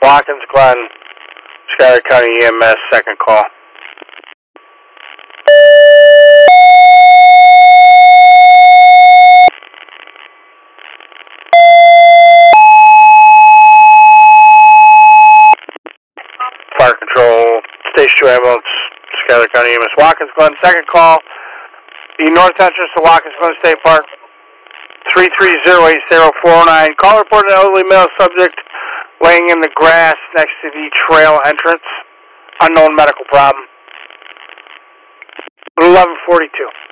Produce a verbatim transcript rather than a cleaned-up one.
Watkins Glen, Schuyler County E M S, second call. Fire Control, Station two Ambulance, Schuyler County E M S, Watkins Glen, second call. The north entrance to Watkins Glen State Park, three three zero eight zero four nine. Call reported an elderly male subject laying in the grass next to the trail entrance. Unknown medical problem. eleven forty-two.